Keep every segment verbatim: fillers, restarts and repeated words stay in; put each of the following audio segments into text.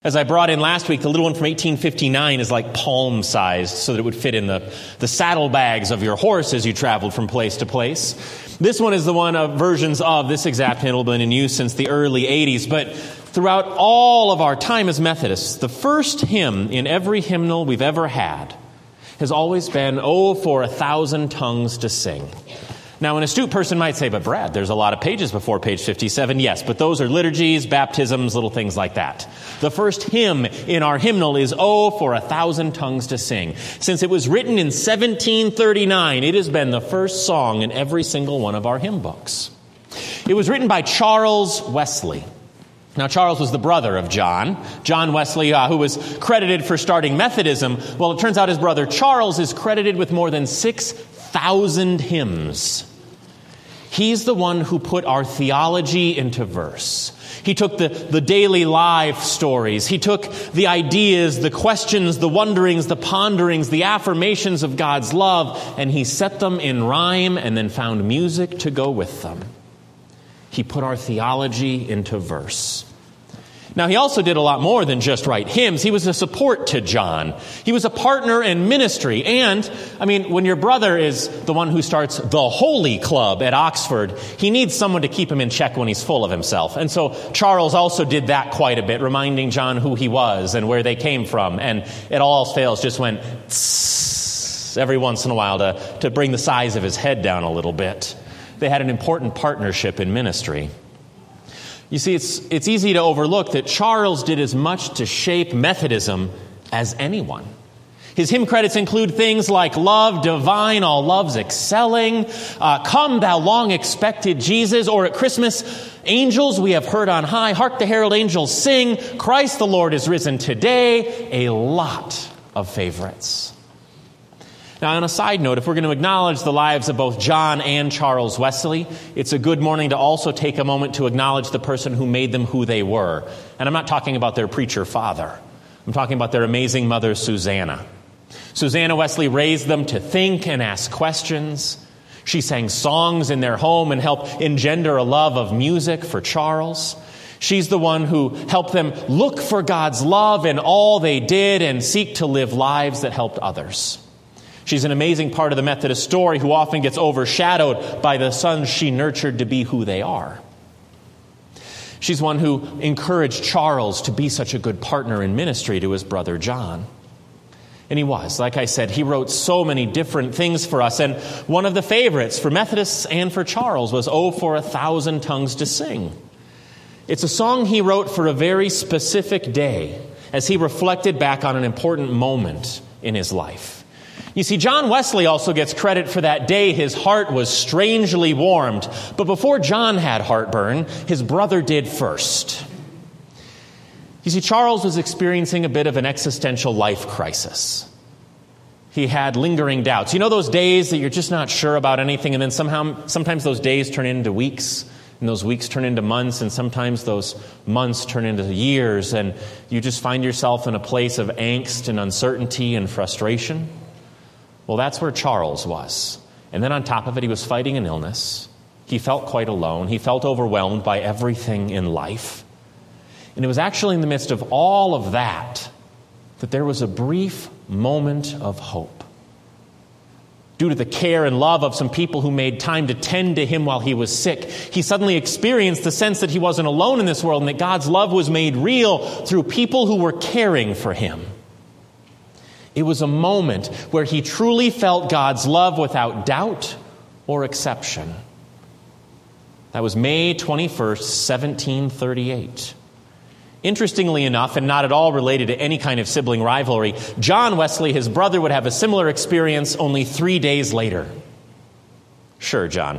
As I brought in last week, the little one from eighteen fifty-nine is like palm-sized so that it would fit in the, the saddlebags of your horse as you traveled from place to place. This one is the one of versions of this exact hymnal been in use since the early eighties. But throughout all of our time as Methodists, the first hymn in every hymnal we've ever had has always been, "Oh, for a thousand tongues to sing." Now, an astute person might say, "But Brad, there's a lot of pages before page fifty-seven. Yes, but those are liturgies, baptisms, little things like that. The first hymn in our hymnal is, "Oh, for a thousand tongues to sing." Since it was written in seventeen thirty-nine, it has been the first song in every single one of our hymn books. It was written by Charles Wesley. Now, Charles was the brother of John. John Wesley, uh, who was credited for starting Methodism. Well, it turns out his brother Charles is credited with more than six thousand hymns. He's the one who put our theology into verse. He took the, the daily life stories. He took the ideas, the questions, the wonderings, the ponderings, the affirmations of God's love, and he set them in rhyme and then found music to go with them. He put our theology into verse. Now, he also did a lot more than just write hymns. He was a support to John. He was a partner in ministry. And, I mean, when your brother is the one who starts the Holy Club at Oxford, he needs someone to keep him in check when he's full of himself. And so Charles also did that quite a bit, reminding John who he was and where they came from. And it all else fails, just went tss every once in a while to, to bring the size of his head down a little bit. They had an important partnership in ministry. You see, it's it's easy to overlook that Charles did as much to shape Methodism as anyone. His hymn credits include things like "Love Divine, All Loves Excelling," uh, "Come Thou Long Expected Jesus," or at Christmas, "Angels we have heard on high, hark the herald angels sing, Christ the Lord is risen today," a lot of favorites. Now, on a side note, if we're going to acknowledge the lives of both John and Charles Wesley, it's a good morning to also take a moment to acknowledge the person who made them who they were. And I'm not talking about their preacher father. I'm talking about their amazing mother, Susanna. Susanna Wesley raised them to think and ask questions. She sang songs in their home and helped engender a love of music for Charles. She's the one who helped them look for God's love in all they did and seek to live lives that helped others. She's an amazing part of the Methodist story who often gets overshadowed by the sons she nurtured to be who they are. She's one who encouraged Charles to be such a good partner in ministry to his brother John. And he was. Like I said, he wrote so many different things for us. And one of the favorites for Methodists and for Charles was "Oh, for a Thousand Tongues to Sing." It's a song he wrote for a very specific day as he reflected back on an important moment in his life. You see, John Wesley also gets credit for that day his heart was strangely warmed. But before John had heartburn, his brother did first. You see, Charles was experiencing a bit of an existential life crisis. He had lingering doubts. You know those days that you're just not sure about anything, and then somehow, sometimes those days turn into weeks, and those weeks turn into months, and sometimes those months turn into years, and you just find yourself in a place of angst and uncertainty and frustration? Well, that's where Charles was. And then on top of it, he was fighting an illness. He felt quite alone. He felt overwhelmed by everything in life. And it was actually in the midst of all of that that there was a brief moment of hope. Due to the care and love of some people who made time to tend to him while he was sick, he suddenly experienced the sense that he wasn't alone in this world and that God's love was made real through people who were caring for him. It was a moment where he truly felt God's love without doubt or exception. That was May twenty-first, seventeen thirty-eight. Interestingly enough, and not at all related to any kind of sibling rivalry, John Wesley, his brother, would have a similar experience only three days later. Sure, John.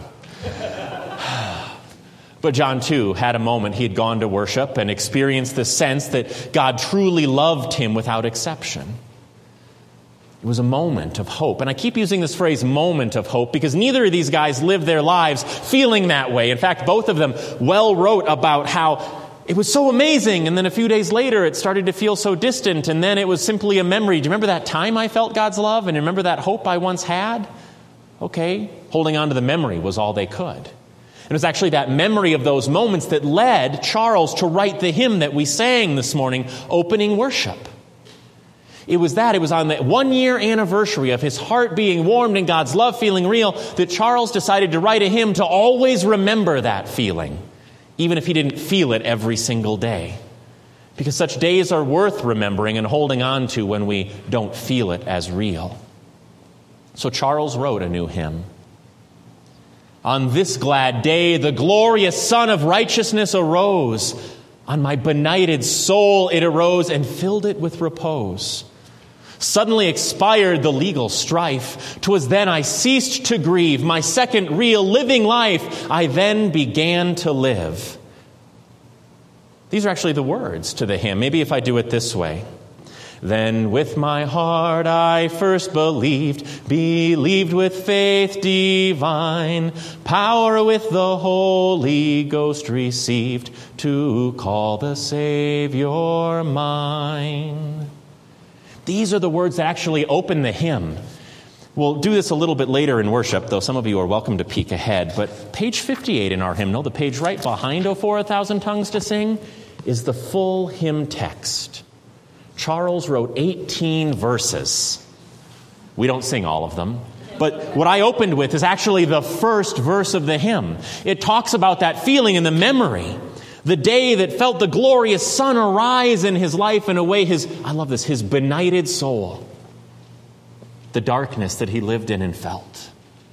But John, too, had a moment he had gone to worship and experienced the sense that God truly loved him without exception. It was a moment of hope. And I keep using this phrase, moment of hope, because neither of these guys lived their lives feeling that way. In fact, both of them well wrote about how it was so amazing, and then a few days later it started to feel so distant, and then it was simply a memory. Do you remember that time I felt God's love? And remember that hope I once had? Okay, holding on to the memory was all they could. And it was actually that memory of those moments that led Charles to write the hymn that we sang this morning, Opening Worship. It was that, it was on the one-year anniversary of his heart being warmed and God's love feeling real that Charles decided to write a hymn to always remember that feeling, even if he didn't feel it every single day. Because such days are worth remembering and holding on to when we don't feel it as real. So Charles wrote a new hymn. On this glad day, the glorious Sun of Righteousness arose. On my benighted soul it arose and filled it with repose. Suddenly expired the legal strife. 'Twas then I ceased to grieve. My second real living life I then began to live. These are actually the words to the hymn. Maybe if I do it this way. Then with my heart I first believed, believed with faith divine, power with the Holy Ghost received, to call the Savior mine. These are the words that actually open the hymn. We'll do this a little bit later in worship, though some of you are welcome to peek ahead. But page fifty-eight in our hymnal, the page right behind O For a Thousand Tongues to Sing, is the full hymn text. Charles wrote eighteen verses. We don't sing all of them. But what I opened with is actually the first verse of the hymn. It talks about that feeling and the memory. The day that felt the glorious sun arise in his life and away his, I love this, his benighted soul. The darkness that he lived in and felt.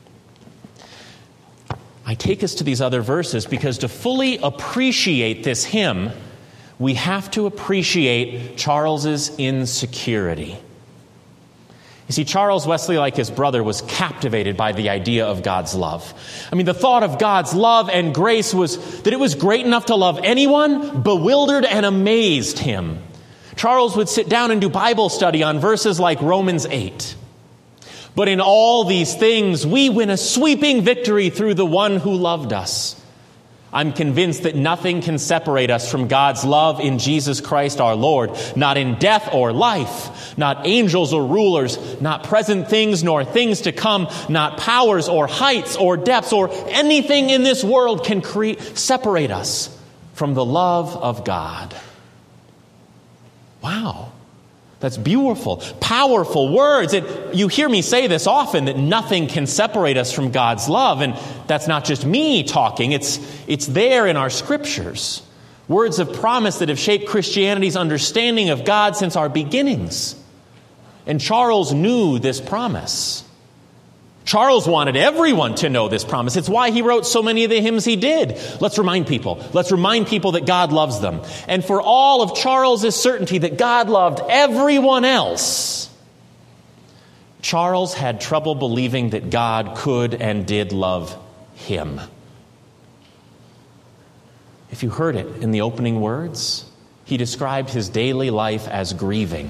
I take us to these other verses because to fully appreciate this hymn, we have to appreciate Charles's insecurity. You see, Charles Wesley, like his brother, was captivated by the idea of God's love. I mean, the thought of God's love and grace was that it was great enough to love anyone, bewildered and amazed him. Charles would sit down and do Bible study on verses like Romans eight. But in all these things, we win a sweeping victory through the one who loved us. I'm convinced that nothing can separate us from God's love in Jesus Christ our Lord, not in death or life, not angels or rulers, not present things nor things to come, not powers or heights or depths or anything in this world can create, separate us from the love of God. Wow. That's beautiful, powerful words. It, you hear me say this often, that nothing can separate us from God's love. And that's not just me talking. It's, it's there in our scriptures. Words of promise that have shaped Christianity's understanding of God since our beginnings. And Charles knew this promise. Charles wanted everyone to know this promise. It's why he wrote so many of the hymns he did. Let's remind people. Let's remind people that God loves them. And for all of Charles's certainty that God loved everyone else, Charles had trouble believing that God could and did love him. If you heard it in the opening words, he described his daily life as grieving.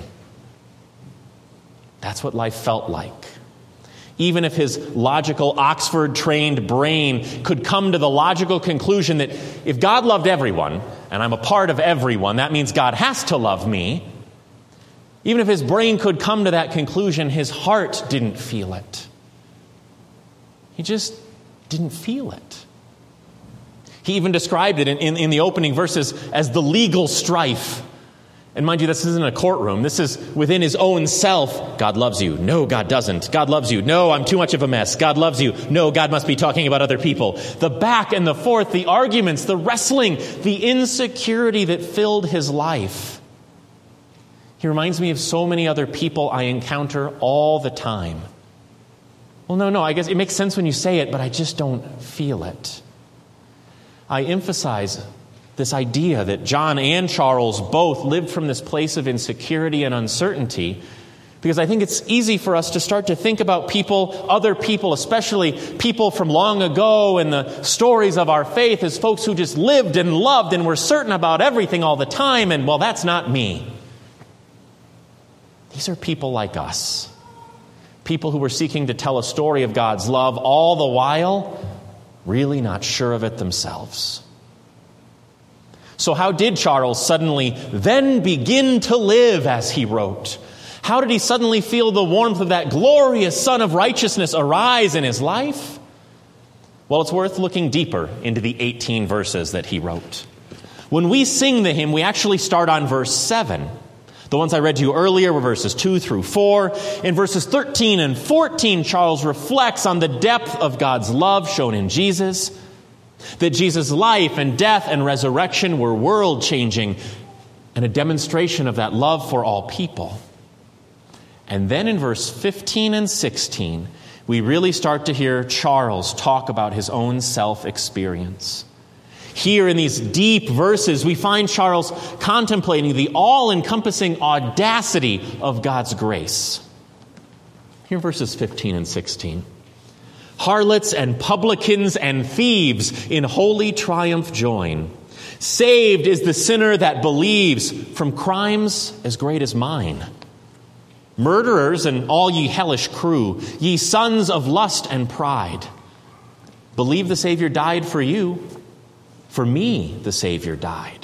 That's what life felt like. Even if his logical Oxford-trained brain could come to the logical conclusion that if God loved everyone, and I'm a part of everyone, that means God has to love me. Even if his brain could come to that conclusion, his heart didn't feel it. He just didn't feel it. He even described it in, in, in the opening verses as the legal strife. And mind you, this isn't a courtroom. This is within his own self. God loves you. No, God doesn't. God loves you. No, I'm too much of a mess. God loves you. No, God must be talking about other people. The back and the forth, the arguments, the wrestling, the insecurity that filled his life. He reminds me of so many other people I encounter all the time. Well, no, no, I guess it makes sense when you say it, but I just don't feel it. I emphasize this idea that John and Charles both lived from this place of insecurity and uncertainty, because I think it's easy for us to start to think about people, other people, especially people from long ago and the stories of our faith as folks who just lived and loved and were certain about everything all the time, and well, that's not me. These are people like us. People who were seeking to tell a story of God's love, all the while really not sure of it themselves. So how did Charles suddenly then begin to live as he wrote? How did he suddenly feel the warmth of that glorious Sun of Righteousness arise in his life? Well, it's worth looking deeper into the eighteen verses that he wrote. When we sing the hymn, we actually start on verse seven. The ones I read to you earlier were verses two through four. In verses thirteen and fourteen, Charles reflects on the depth of God's love shown in Jesus, that Jesus' life and death and resurrection were world-changing and a demonstration of that love for all people. And then in verse fifteen and sixteen, we really start to hear Charles talk about his own self-experience. Here in these deep verses, we find Charles contemplating the all-encompassing audacity of God's grace. Here in verses fifteen and sixteen. Harlots and publicans and thieves in holy triumph join. Saved is the sinner that believes from crimes as great as mine. Murderers and all ye hellish crew, ye sons of lust and pride, believe the Savior died for you. For me, the Savior died.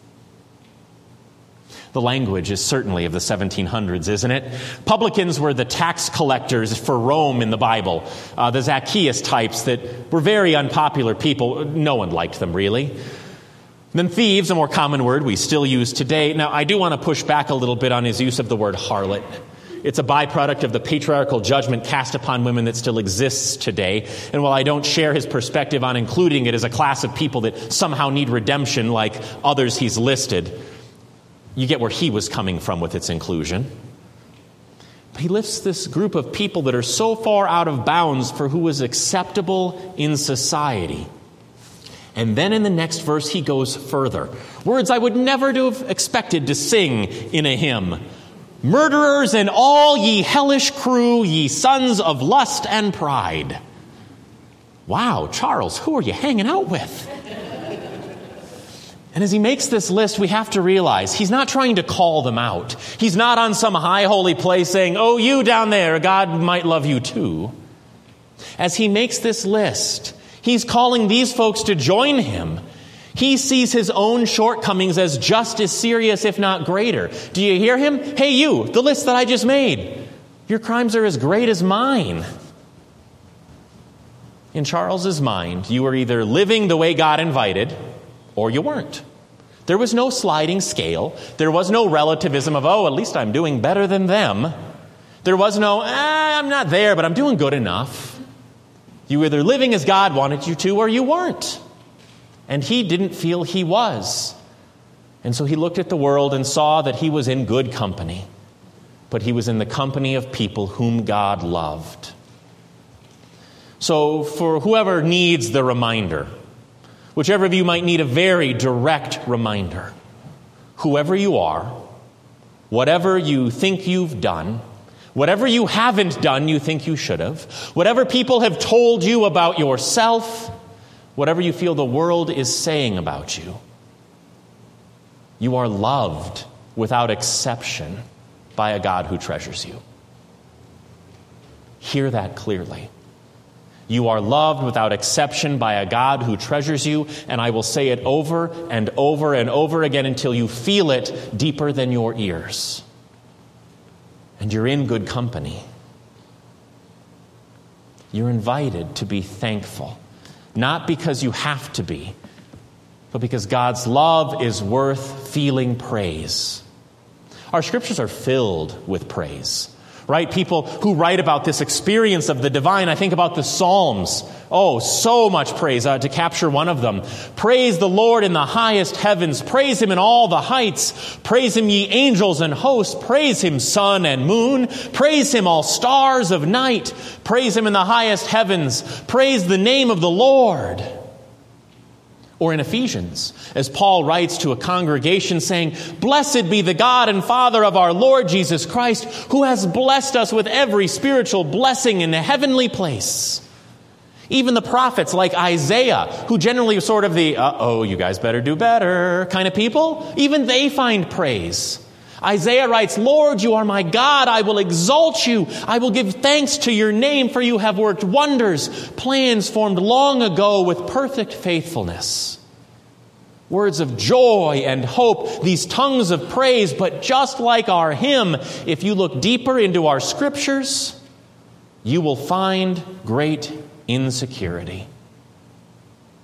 The language is certainly of the seventeen hundreds, isn't it? Publicans were the tax collectors for Rome in the Bible. Uh, the Zacchaeus types that were very unpopular people. No one liked them, really. Then thieves, a more common word we still use today. Now, I do want to push back a little bit on his use of the word harlot. It's a byproduct of the patriarchal judgment cast upon women that still exists today. And while I don't share his perspective on including it as a class of people that somehow need redemption like others he's listed, you get where he was coming from with its inclusion. He lifts this group of people that are so far out of bounds for who is acceptable in society. And then in the next verse, he goes further. Words I would never have expected to sing in a hymn. Murderers and all ye hellish crew, ye sons of lust and pride. Wow, Charles, who are you hanging out with? And as he makes this list, we have to realize he's not trying to call them out. He's not on some high holy place saying, oh, you down there, God might love you too. As he makes this list, he's calling these folks to join him. He sees his own shortcomings as just as serious, if not greater. Do you hear him? Hey, you, the list that I just made. Your crimes are as great as mine. In Charles's mind, you were either living the way God invited, or you weren't. There was no sliding scale. There was no relativism of, oh, at least I'm doing better than them. There was no, eh, I'm not there, but I'm doing good enough. You were either living as God wanted you to, or you weren't. And he didn't feel he was. And so he looked at the world and saw that he was in good company. But he was in the company of people whom God loved. So for whoever needs the reminder, whichever of you might need a very direct reminder, whoever you are, whatever you think you've done, whatever you haven't done you think you should have, whatever people have told you about yourself, whatever you feel the world is saying about you, you are loved without exception by a God who treasures you. Hear that clearly. You are loved without exception by a God who treasures you, and I will say it over and over and over again until you feel it deeper than your ears. And you're in good company. You're invited to be thankful. Not because you have to be, but because God's love is worth feeling praise. Our scriptures are filled with praise, right? People who write about this experience of the divine. I think about the Psalms. Oh, so much praise. Uh, to capture one of them. Praise the Lord in the highest heavens. Praise him in all the heights. Praise him, ye angels and hosts. Praise him, sun and moon. Praise him, all stars of night. Praise him in the highest heavens. Praise the name of the Lord. Or in Ephesians, as Paul writes to a congregation saying, blessed be the God and Father of our Lord Jesus Christ, who has blessed us with every spiritual blessing in a heavenly place. Even the prophets like Isaiah, who generally are sort of the, uh-oh, you guys better do better kind of people, even they find praise. Isaiah writes, Lord, you are my God. I will exalt you. I will give thanks to your name, for you have worked wonders, plans formed long ago with perfect faithfulness. Words of joy and hope, these tongues of praise, but just like our hymn, if you look deeper into our scriptures, you will find great insecurity.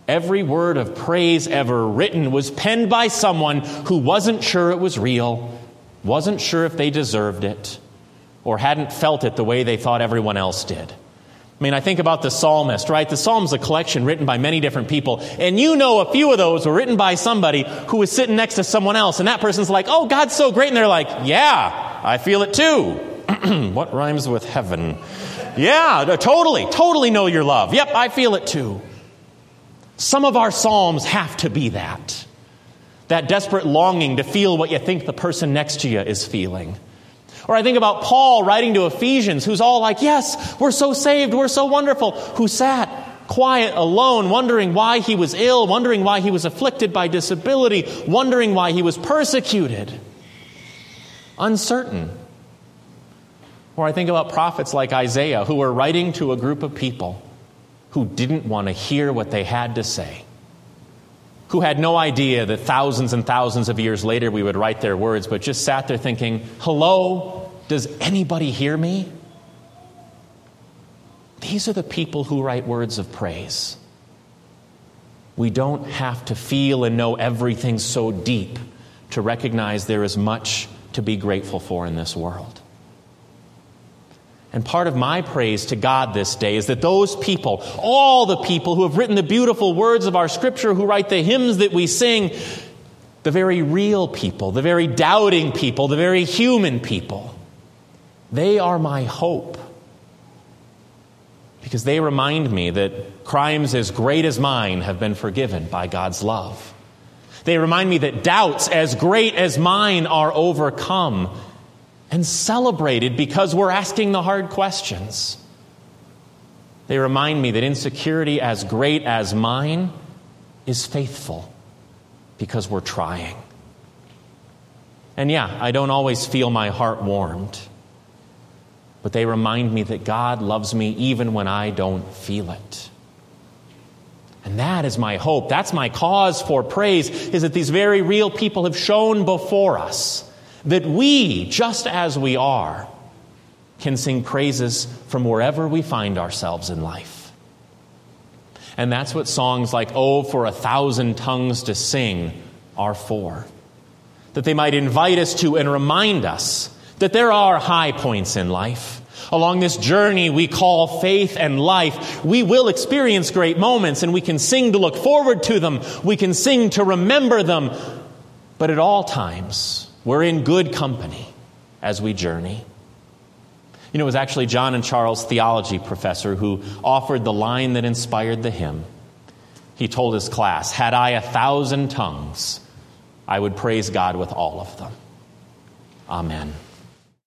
Every word of praise ever written was penned by someone who wasn't sure it was real, wasn't sure if they deserved it, or hadn't felt it the way they thought everyone else did. I mean, I think about the psalmist, right? The psalm's a collection written by many different people. And you know a few of those were written by somebody who was sitting next to someone else. And that person's like, oh, God's so great. And they're like, yeah, I feel it too. What rhymes with heaven? Yeah, totally, totally know your love. Yep, I feel it too. Some of our psalms have to be that. That desperate longing to feel what you think the person next to you is feeling. Or I think about Paul writing to Ephesians, who's all like, yes, we're so saved, we're so wonderful, who sat quiet, alone, wondering why he was ill, wondering why he was afflicted by disability, wondering why he was persecuted. Uncertain. Or I think about prophets like Isaiah, who were writing to a group of people who didn't want to hear what they had to say, who had no idea that thousands and thousands of years later we would write their words, but just sat there thinking, hello, does anybody hear me? These are the people who write words of praise. We don't have to feel and know everything so deep to recognize there is much to be grateful for in this world. And part of my praise to God this day is that those people, all the people who have written the beautiful words of our Scripture, who write the hymns that we sing, the very real people, the very doubting people, the very human people, they are my hope. Because they remind me that crimes as great as mine have been forgiven by God's love. They remind me that doubts as great as mine are overcome and celebrated because we're asking the hard questions. They remind me that insecurity as great as mine is faithful because we're trying. And yeah, I don't always feel my heart warmed, but they remind me that God loves me even when I don't feel it. And that is my hope. That's my cause for praise, is that these very real people have shown before us that we, just as we are, can sing praises from wherever we find ourselves in life. And that's what songs like "Oh, for a Thousand Tongues to Sing" are for. That they might invite us to and remind us that there are high points in life. Along this journey we call faith and life, we will experience great moments, and we can sing to look forward to them. We can sing to remember them. But at all times, we're in good company as we journey. You know, it was actually John and Charles, theology professor, who offered the line that inspired the hymn. He told his class, "Had I a thousand tongues, I would praise God with all of them." Amen.